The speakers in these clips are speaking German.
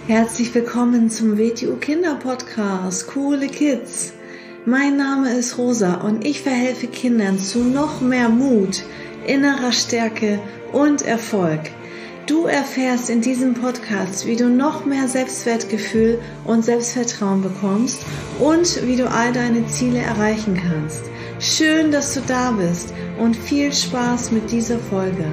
Herzlich willkommen zum WTU Kinder Podcast, Coole Kids. Mein Name ist Rosa und ich verhelfe Kindern zu noch mehr Mut, innerer Stärke und Erfolg. Du erfährst in diesem Podcast, wie du noch mehr Selbstwertgefühl und Selbstvertrauen bekommst und wie du all deine Ziele erreichen kannst. Schön, dass du da bist und viel Spaß mit dieser Folge.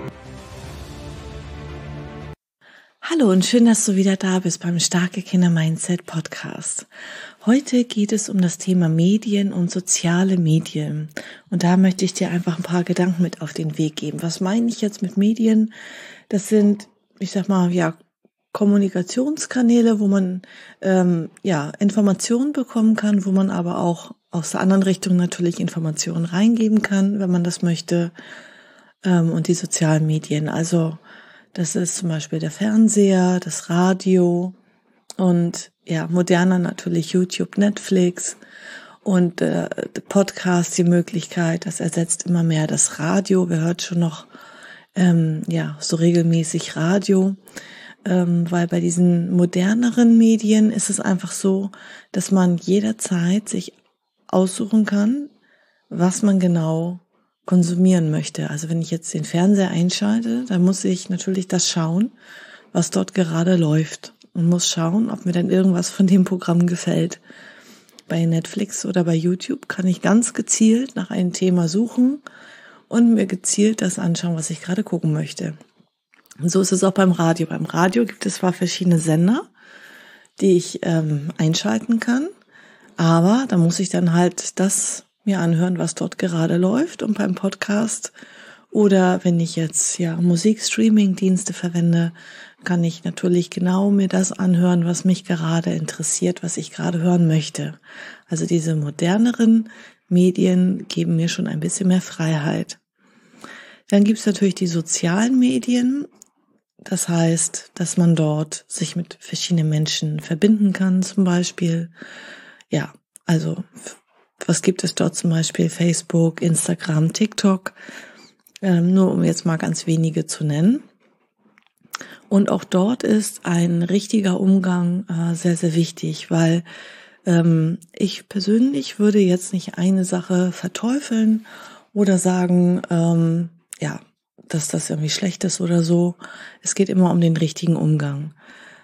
Hallo und schön, dass du wieder da bist beim Starke Kinder Mindset Podcast. Heute geht es um das Thema Medien und soziale Medien. Und da möchte ich dir einfach ein paar Gedanken mit auf den Weg geben. Was meine ich jetzt mit Medien? Das sind, Kommunikationskanäle, wo man Informationen bekommen kann, wo man aber auch aus der anderen Richtung natürlich Informationen reingeben kann, wenn man das möchte. Und die sozialen Medien, also das ist zum Beispiel der Fernseher, das Radio und moderner natürlich YouTube, Netflix und Podcast, die Möglichkeit, das ersetzt immer mehr das Radio. Wer hört schon noch so regelmäßig Radio? Weil bei diesen moderneren Medien ist es einfach so, dass man jederzeit sich aussuchen kann, was man genau konsumieren möchte. Also wenn ich jetzt den Fernseher einschalte, dann muss ich natürlich das schauen, was dort gerade läuft und muss schauen, ob mir dann irgendwas von dem Programm gefällt. Bei Netflix oder bei YouTube kann ich ganz gezielt nach einem Thema suchen und mir gezielt das anschauen, was ich gerade gucken möchte. Und so ist es auch beim Radio. Beim Radio gibt es zwar verschiedene Sender, die ich einschalten kann, aber da muss ich dann halt das mir anhören, was dort gerade läuft. Und beim Podcast oder wenn ich jetzt Musikstreaming-Dienste verwende, kann ich natürlich genau mir das anhören, was mich gerade interessiert, was ich gerade hören möchte. Also diese moderneren Medien geben mir schon ein bisschen mehr Freiheit. Dann gibt es natürlich die sozialen Medien. Das heißt, dass man dort sich mit verschiedenen Menschen verbinden kann, zum Beispiel. Was gibt es dort zum Beispiel? Facebook, Instagram, TikTok, nur um jetzt mal ganz wenige zu nennen. Und auch dort ist ein richtiger Umgang sehr, sehr wichtig, weil ich persönlich würde jetzt nicht eine Sache verteufeln oder sagen, dass das irgendwie schlecht ist oder so. Es geht immer um den richtigen Umgang.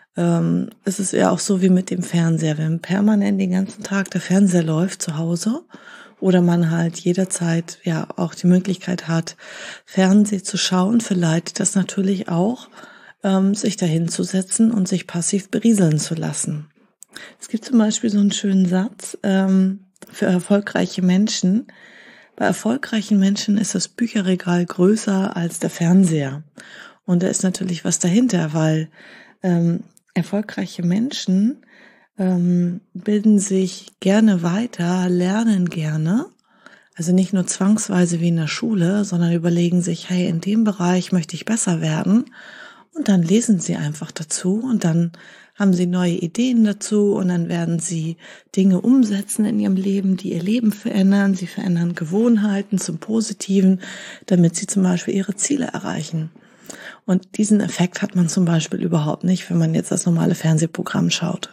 Es ist ja auch so wie mit dem Fernseher. Wenn permanent den ganzen Tag der Fernseher läuft zu Hause oder man halt jederzeit auch die Möglichkeit hat, Fernsehen zu schauen, verleitet das natürlich auch, sich dahin zu setzen und sich passiv berieseln zu lassen. Es gibt zum Beispiel so einen schönen Satz für erfolgreiche Menschen. Bei erfolgreichen Menschen ist das Bücherregal größer als der Fernseher. Und da ist natürlich was dahinter, weil erfolgreiche Menschen bilden sich gerne weiter, lernen gerne, also nicht nur zwangsweise wie in der Schule, sondern überlegen sich, hey, in dem Bereich möchte ich besser werden, und dann lesen sie einfach dazu und dann haben sie neue Ideen dazu und dann werden sie Dinge umsetzen in ihrem Leben, die ihr Leben verändern. Sie verändern Gewohnheiten zum Positiven, damit sie zum Beispiel ihre Ziele erreichen. Und diesen Effekt hat man zum Beispiel überhaupt nicht, wenn man jetzt das normale Fernsehprogramm schaut.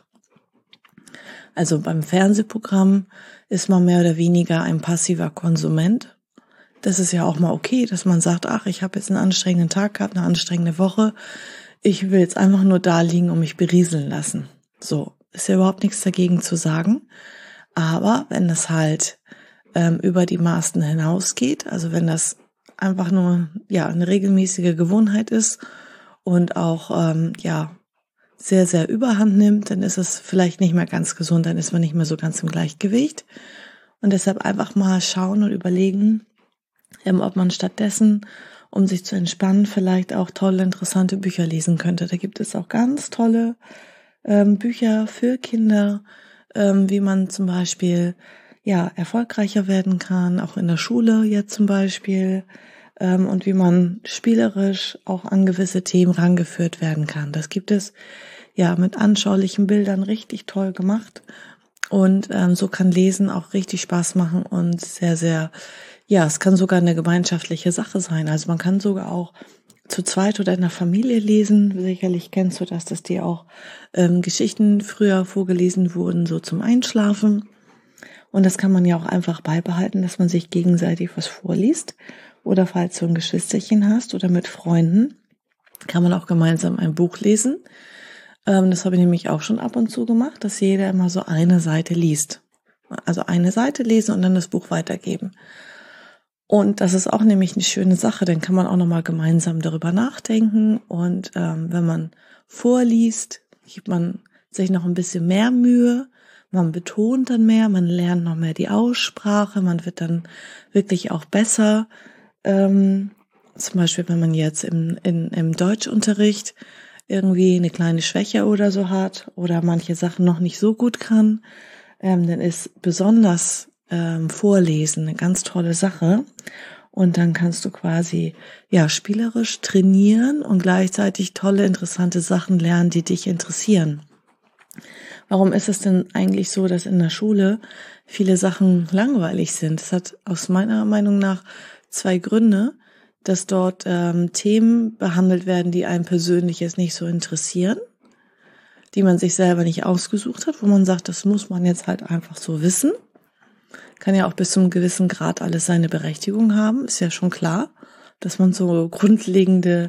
Also beim Fernsehprogramm ist man mehr oder weniger ein passiver Konsument. Das ist ja auch mal okay, dass man sagt, ich habe jetzt einen anstrengenden Tag gehabt, eine anstrengende Woche. Ich will jetzt einfach nur da liegen und mich berieseln lassen. So, ist ja überhaupt nichts dagegen zu sagen. Aber wenn das halt über die Maßen hinausgeht, also wenn das einfach nur eine regelmäßige Gewohnheit ist und auch sehr, sehr überhand nimmt, dann ist es vielleicht nicht mehr ganz gesund, dann ist man nicht mehr so ganz im Gleichgewicht. Und deshalb einfach mal schauen und überlegen, ob man stattdessen, um sich zu entspannen, vielleicht auch tolle, interessante Bücher lesen könnte. Da gibt es auch ganz tolle Bücher für Kinder, wie man zum Beispiel erfolgreicher werden kann, auch in der Schule jetzt zum Beispiel, und wie man spielerisch auch an gewisse Themen rangeführt werden kann. Das gibt es mit anschaulichen Bildern richtig toll gemacht und so kann Lesen auch richtig Spaß machen und sehr, sehr, es kann sogar eine gemeinschaftliche Sache sein. Also man kann sogar auch zu zweit oder in der Familie lesen. Sicherlich kennst du das, dass dir auch Geschichten früher vorgelesen wurden, so zum Einschlafen. Und das kann man ja auch einfach beibehalten, dass man sich gegenseitig was vorliest. Oder falls du ein Geschwisterchen hast oder mit Freunden, kann man auch gemeinsam ein Buch lesen. Das habe ich nämlich auch schon ab und zu gemacht, dass jeder immer so eine Seite liest. Also eine Seite lesen und dann das Buch weitergeben. Und das ist auch nämlich eine schöne Sache, dann kann man auch nochmal gemeinsam darüber nachdenken. Und wenn man vorliest, gibt man sich noch ein bisschen mehr Mühe. Man betont dann mehr, man lernt noch mehr die Aussprache, man wird dann wirklich auch besser. Zum Beispiel, wenn man jetzt im Deutschunterricht irgendwie eine kleine Schwäche oder so hat oder manche Sachen noch nicht so gut kann, dann ist besonders Vorlesen eine ganz tolle Sache. Und dann kannst du quasi spielerisch trainieren und gleichzeitig tolle, interessante Sachen lernen, die dich interessieren. Warum ist es denn eigentlich so, dass in der Schule viele Sachen langweilig sind? Das hat aus meiner Meinung nach 2 Gründe, dass dort Themen behandelt werden, die einem persönlich jetzt nicht so interessieren, die man sich selber nicht ausgesucht hat, wo man sagt, das muss man jetzt halt einfach so wissen. Kann ja auch bis zu einem gewissen Grad alles seine Berechtigung haben, ist ja schon klar, dass man so grundlegende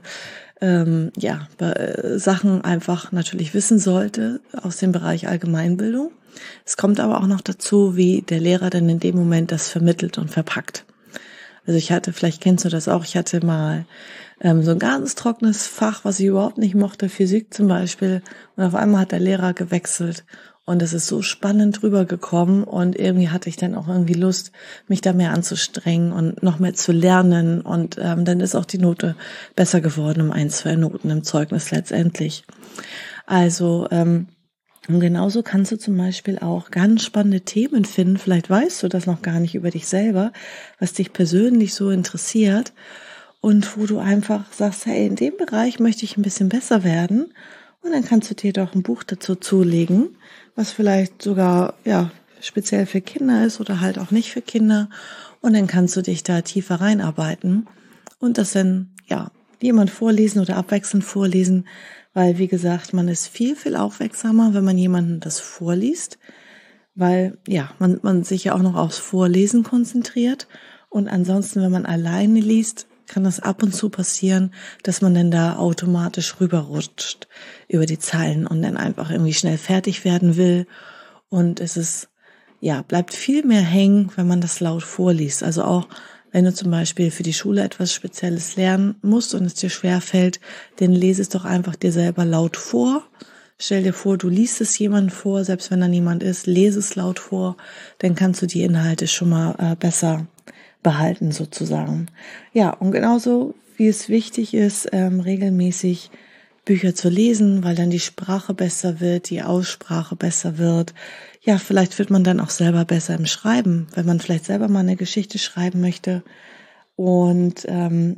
Sachen einfach natürlich wissen sollte aus dem Bereich Allgemeinbildung. Es kommt aber auch noch dazu, wie der Lehrer dann in dem Moment das vermittelt und verpackt. Also vielleicht kennst du das auch, ich hatte mal so ein ganz trockenes Fach, was ich überhaupt nicht mochte, Physik zum Beispiel, und auf einmal hat der Lehrer gewechselt. Und es ist so spannend rübergekommen und irgendwie hatte ich dann auch irgendwie Lust, mich da mehr anzustrengen und noch mehr zu lernen. Und dann ist auch die Note besser geworden um 1, 2 Noten im Zeugnis letztendlich. Also und genauso kannst du zum Beispiel auch ganz spannende Themen finden. Vielleicht weißt du das noch gar nicht über dich selber, was dich persönlich so interessiert und wo du einfach sagst, hey, in dem Bereich möchte ich ein bisschen besser werden. Und dann kannst du dir doch ein Buch dazu zulegen, was vielleicht sogar speziell für Kinder ist oder halt auch nicht für Kinder. Und dann kannst du dich da tiefer reinarbeiten und das dann jemand vorlesen oder abwechselnd vorlesen, weil wie gesagt, man ist viel, viel aufmerksamer, wenn man jemanden das vorliest, weil man sich ja auch noch aufs Vorlesen konzentriert. Und ansonsten, wenn man alleine liest, kann das ab und zu passieren, dass man dann da automatisch rüberrutscht über die Zeilen und dann einfach irgendwie schnell fertig werden will. Und es ist, bleibt viel mehr hängen, wenn man das laut vorliest. Also auch, wenn du zum Beispiel für die Schule etwas Spezielles lernen musst und es dir schwerfällt, dann lese es doch einfach dir selber laut vor. Stell dir vor, du liest es jemandem vor, selbst wenn da niemand ist, lese es laut vor, dann kannst du die Inhalte schon mal besser behalten sozusagen. Ja, und genauso wie es wichtig ist, regelmäßig Bücher zu lesen, weil dann die Sprache besser wird, die Aussprache besser wird. Ja, vielleicht wird man dann auch selber besser im Schreiben, wenn man vielleicht selber mal eine Geschichte schreiben möchte. Und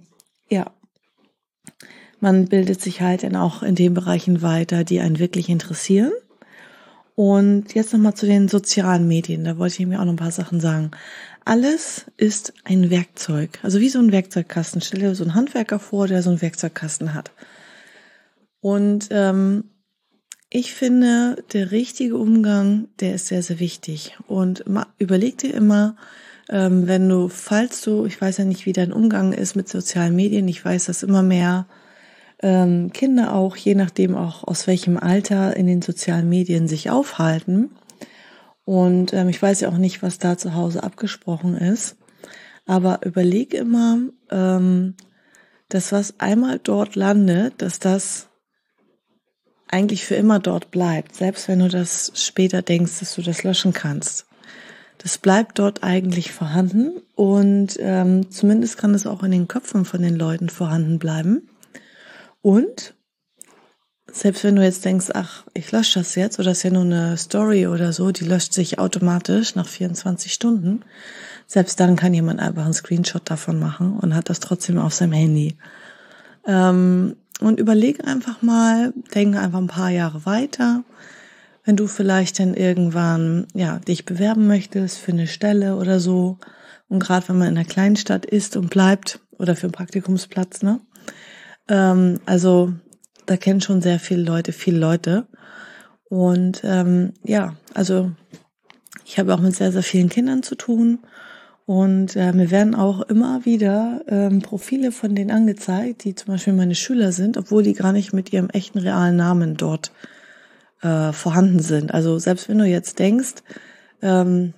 man bildet sich halt dann auch in den Bereichen weiter, die einen wirklich interessieren. Und jetzt nochmal zu den sozialen Medien, da wollte ich mir auch noch ein paar Sachen sagen. Alles ist ein Werkzeug, also wie so ein Werkzeugkasten. Stell dir so einen Handwerker vor, der so einen Werkzeugkasten hat. Und ich finde, der richtige Umgang, der ist sehr, sehr wichtig. Und überleg dir immer, falls du, ich weiß ja nicht, wie dein Umgang ist mit sozialen Medien, ich weiß, dass immer mehr Kinder auch, je nachdem auch aus welchem Alter in den sozialen Medien sich aufhalten. Und ich weiß ja auch nicht, was da zu Hause abgesprochen ist. Aber überleg immer, dass was einmal dort landet, dass das eigentlich für immer dort bleibt. Selbst wenn du das später denkst, dass du das löschen kannst. Das bleibt dort eigentlich vorhanden und zumindest kann es auch in den Köpfen von den Leuten vorhanden bleiben. Und selbst wenn du jetzt denkst, ach, ich lösche das jetzt oder das ist ja nur eine Story oder so, die löscht sich automatisch nach 24 Stunden. Selbst dann kann jemand einfach einen Screenshot davon machen und hat das trotzdem auf seinem Handy. Und überleg einfach mal, denke einfach ein paar Jahre weiter, wenn du vielleicht dann irgendwann dich bewerben möchtest für eine Stelle oder so. Und gerade wenn man in einer kleinen Stadt ist und bleibt oder für einen Praktikumsplatz, Also da kennen schon sehr viele Leute. Und also ich habe auch mit sehr, sehr vielen Kindern zu tun. Und mir werden auch immer wieder Profile von denen angezeigt, die zum Beispiel meine Schüler sind, obwohl die gar nicht mit ihrem echten realen Namen dort vorhanden sind. Also selbst wenn du jetzt denkst, ich habe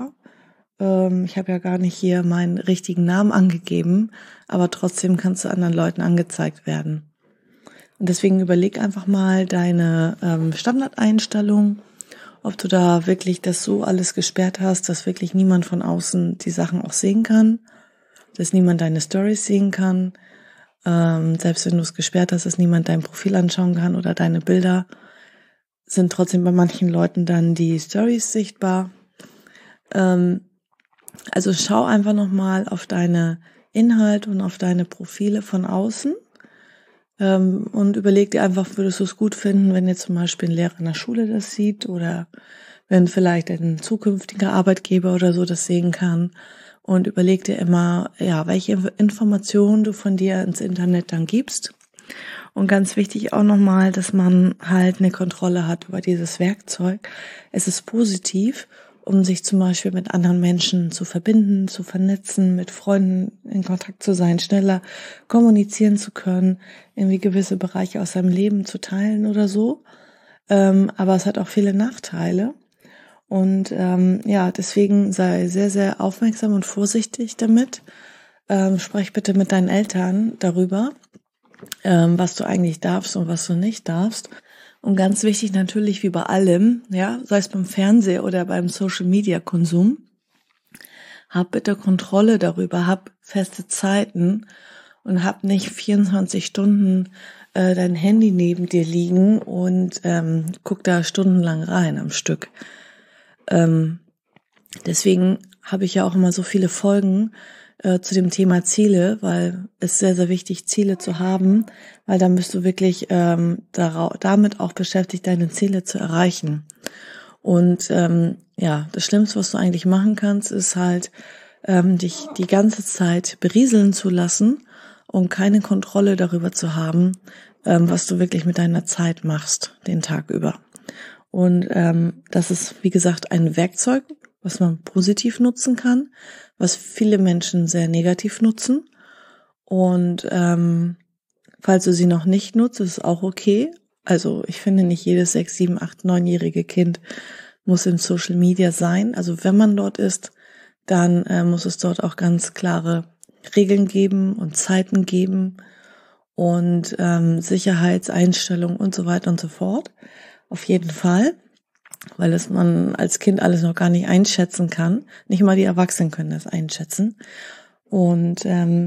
ja gar nicht hier meinen richtigen Namen angegeben, aber trotzdem kannst du anderen Leuten angezeigt werden. Und deswegen überleg einfach mal deine Standardeinstellung, ob du da wirklich das so alles gesperrt hast, dass wirklich niemand von außen die Sachen auch sehen kann, dass niemand deine Stories sehen kann, selbst wenn du es gesperrt hast, dass niemand dein Profil anschauen kann oder deine Bilder, sind trotzdem bei manchen Leuten dann die Stories sichtbar. Also schau einfach nochmal auf deine Inhalte und auf deine Profile von außen und überleg dir einfach, würdest du es gut finden, wenn jetzt zum Beispiel ein Lehrer in der Schule das sieht oder wenn vielleicht ein zukünftiger Arbeitgeber oder so das sehen kann, und überleg dir immer, welche Informationen du von dir ins Internet dann gibst. Und ganz wichtig auch nochmal, dass man halt eine Kontrolle hat über dieses Werkzeug. Es ist positiv, um sich zum Beispiel mit anderen Menschen zu verbinden, zu vernetzen, mit Freunden in Kontakt zu sein, schneller kommunizieren zu können, irgendwie gewisse Bereiche aus seinem Leben zu teilen oder so. Aber es hat auch viele Nachteile. Und deswegen sei sehr, sehr aufmerksam und vorsichtig damit. Sprech bitte mit deinen Eltern darüber, was du eigentlich darfst und was du nicht darfst. Und ganz wichtig natürlich wie bei allem, sei es beim Fernseher oder beim Social-Media-Konsum, hab bitte Kontrolle darüber, hab feste Zeiten und hab nicht 24 Stunden dein Handy neben dir liegen und guck da stundenlang rein am Stück. Deswegen habe ich ja auch immer so viele Folgen zu dem Thema Ziele, weil es sehr, sehr wichtig, Ziele zu haben, weil dann bist du wirklich damit auch beschäftigt, deine Ziele zu erreichen. Und das Schlimmste, was du eigentlich machen kannst, ist halt, dich die ganze Zeit berieseln zu lassen und keine Kontrolle darüber zu haben, was du wirklich mit deiner Zeit machst, den Tag über. Und das ist, wie gesagt, ein Werkzeug, was man positiv nutzen kann, was viele Menschen sehr negativ nutzen. Und falls du sie noch nicht nutzt, ist es auch okay. Also ich finde, nicht jedes 6, 7, 8, 9-jährige Kind muss in Social Media sein. Also wenn man dort ist, dann muss es dort auch ganz klare Regeln geben und Zeiten geben und Sicherheitseinstellungen und so weiter und so fort. Auf jeden Fall, weil es man als Kind alles noch gar nicht einschätzen kann. Nicht mal die Erwachsenen können das einschätzen. Und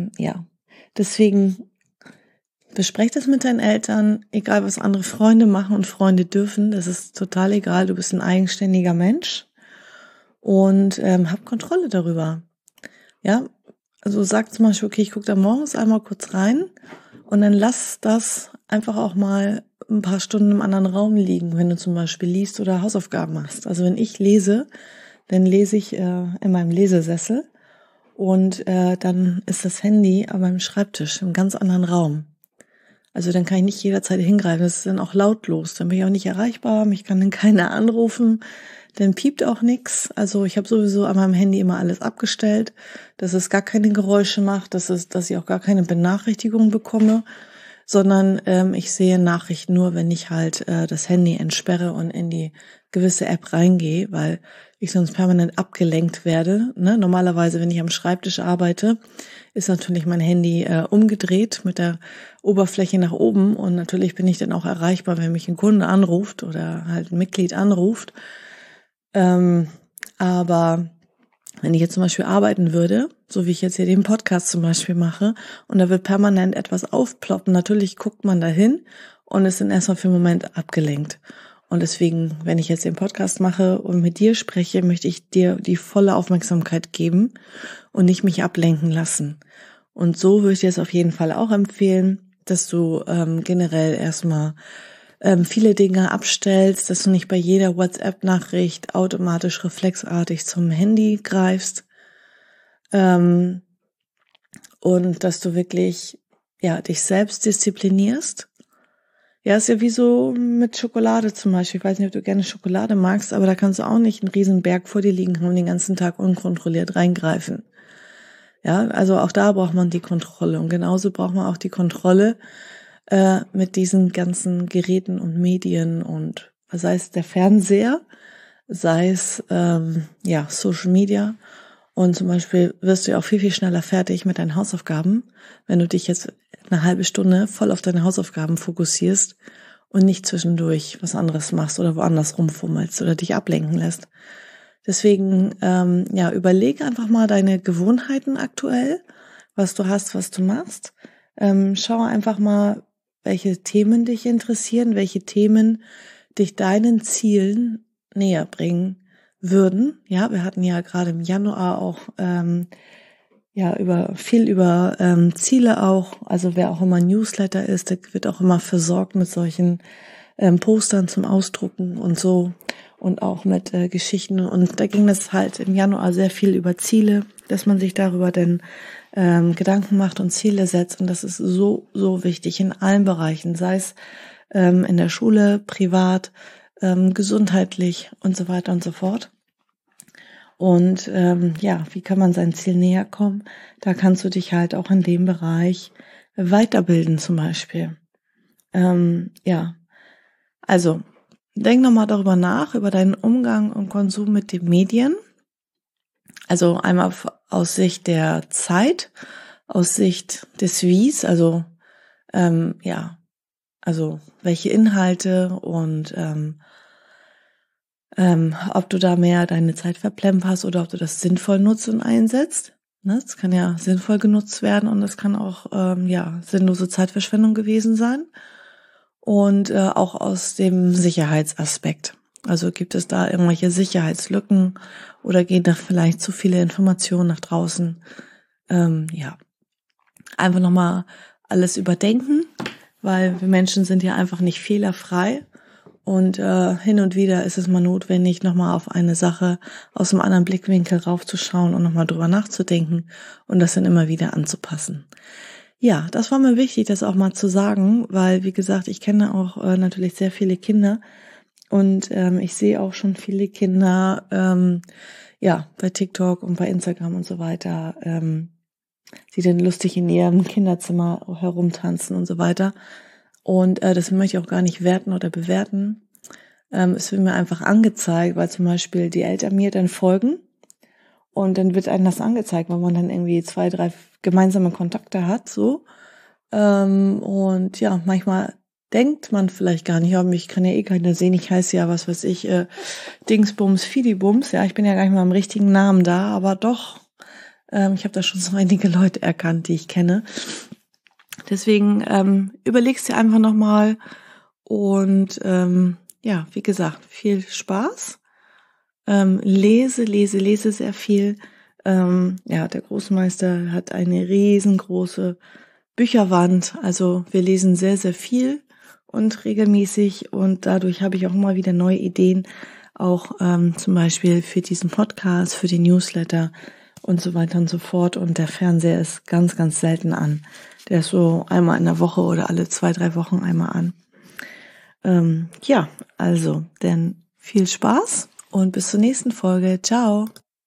deswegen besprech das mit deinen Eltern, egal was andere Freunde machen und Freunde dürfen, das ist total egal, du bist ein eigenständiger Mensch und hab Kontrolle darüber. Ja, also sag zum Beispiel, okay, ich gucke da morgens einmal kurz rein und dann lass das einfach auch mal ein paar Stunden im anderen Raum liegen, wenn du zum Beispiel liest oder Hausaufgaben machst. Also wenn ich lese, dann lese ich in meinem Lesesessel und dann ist das Handy an meinem Schreibtisch im ganz anderen Raum. Also dann kann ich nicht jederzeit hingreifen, das ist dann auch lautlos, dann bin ich auch nicht erreichbar, mich kann dann keiner anrufen, dann piept auch nichts. Also ich habe sowieso an meinem Handy immer alles abgestellt, dass es gar keine Geräusche macht, dass ich auch gar keine Benachrichtigung bekomme, sondern ich sehe Nachrichten nur, wenn ich halt das Handy entsperre und in die gewisse App reingehe, weil ich sonst permanent abgelenkt werde. Ne? Normalerweise, wenn ich am Schreibtisch arbeite, ist natürlich mein Handy umgedreht mit der Oberfläche nach oben und natürlich bin ich dann auch erreichbar, wenn mich ein Kunde anruft oder halt ein Mitglied anruft. Aber wenn ich jetzt zum Beispiel arbeiten würde, so wie ich jetzt hier den Podcast zum Beispiel mache, und da wird permanent etwas aufploppen, natürlich guckt man da hin und ist dann erstmal für einen Moment abgelenkt. Und deswegen, wenn ich jetzt den Podcast mache und mit dir spreche, möchte ich dir die volle Aufmerksamkeit geben und nicht mich ablenken lassen. Und so würde ich dir es auf jeden Fall auch empfehlen, dass du generell erstmal viele Dinge abstellst, dass du nicht bei jeder WhatsApp-Nachricht automatisch reflexartig zum Handy greifst und dass du wirklich dich selbst disziplinierst. Ja, ist ja wie so mit Schokolade zum Beispiel. Ich weiß nicht, ob du gerne Schokolade magst, aber da kannst du auch nicht einen riesen Berg vor dir liegen haben und den ganzen Tag unkontrolliert reingreifen. Ja, also auch da braucht man die Kontrolle. Und genauso braucht man auch die Kontrolle mit diesen ganzen Geräten und Medien und sei es der Fernseher, sei es Social Media. Und zum Beispiel wirst du ja auch viel, viel schneller fertig mit deinen Hausaufgaben, wenn du dich jetzt eine halbe Stunde voll auf deine Hausaufgaben fokussierst und nicht zwischendurch was anderes machst oder woanders rumfummelst oder dich ablenken lässt. Deswegen, überlege einfach mal deine Gewohnheiten aktuell, was du hast, was du machst. Schau einfach mal, welche Themen dich interessieren, welche Themen dich deinen Zielen näher bringen würden. Ja, wir hatten ja gerade im Januar auch über Ziele auch. Also wer auch immer Newsletter ist, der wird auch immer versorgt mit solchen Postern zum Ausdrucken und so und auch mit Geschichten. Und da ging es halt im Januar sehr viel über Ziele, dass man sich darüber dann Gedanken macht und Ziele setzt. Und das ist so, so wichtig in allen Bereichen, sei es in der Schule, privat, gesundheitlich und so weiter und so fort. Und wie kann man seinem Ziel näher kommen? Da kannst du dich halt auch in dem Bereich weiterbilden zum Beispiel. Also denk nochmal darüber nach, über deinen Umgang und Konsum mit den Medien. Also einmal aus Sicht der Zeit, aus Sicht des Wies, also welche Inhalte und ob du da mehr deine Zeit verplemperst oder ob du das sinnvoll nutzt und einsetzt. Ne? Das kann ja sinnvoll genutzt werden und das kann auch sinnlose Zeitverschwendung gewesen sein. Und auch aus dem Sicherheitsaspekt. Also gibt es da irgendwelche Sicherheitslücken oder gehen da vielleicht zu viele Informationen nach draußen? Einfach nochmal alles überdenken, weil wir Menschen sind ja einfach nicht fehlerfrei. Und hin und wieder ist es mal notwendig, nochmal auf eine Sache aus einem anderen Blickwinkel raufzuschauen und nochmal drüber nachzudenken und das dann immer wieder anzupassen. Ja, das war mir wichtig, das auch mal zu sagen, weil, wie gesagt, ich kenne auch natürlich sehr viele Kinder und ich sehe auch schon viele Kinder, bei TikTok und bei Instagram und so weiter, die dann lustig in ihrem Kinderzimmer herumtanzen und so weiter. Und das möchte ich auch gar nicht werten oder bewerten. Es wird mir einfach angezeigt, weil zum Beispiel die Eltern mir dann folgen und dann wird einem das angezeigt, weil man dann irgendwie 2, 3 gemeinsame Kontakte hat, so. Und ja, manchmal denkt man vielleicht gar nicht, mich kann ja eh keiner sehen, ich heiße ja, was weiß ich, Dingsbums, Fidibums, ja, ich bin ja gar nicht mal im richtigen Namen da, aber doch, ich habe da schon so einige Leute erkannt, die ich kenne. Deswegen überlegst dir einfach nochmal und wie gesagt, viel Spaß. Lese sehr viel. Der Großmeister hat eine riesengroße Bücherwand. Also wir lesen sehr, sehr viel und regelmäßig und dadurch habe ich auch immer wieder neue Ideen, auch zum Beispiel für diesen Podcast, für die Newsletter und so weiter und so fort. Und der Fernseher ist ganz, ganz selten an. Der ist so einmal in der Woche oder alle 2, 3 Wochen einmal an. Dann viel Spaß und bis zur nächsten Folge. Ciao.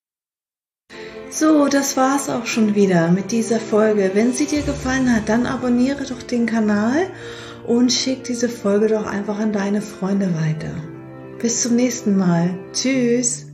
So, das war's auch schon wieder mit dieser Folge. Wenn sie dir gefallen hat, dann abonniere doch den Kanal und schick diese Folge doch einfach an deine Freunde weiter. Bis zum nächsten Mal. Tschüss.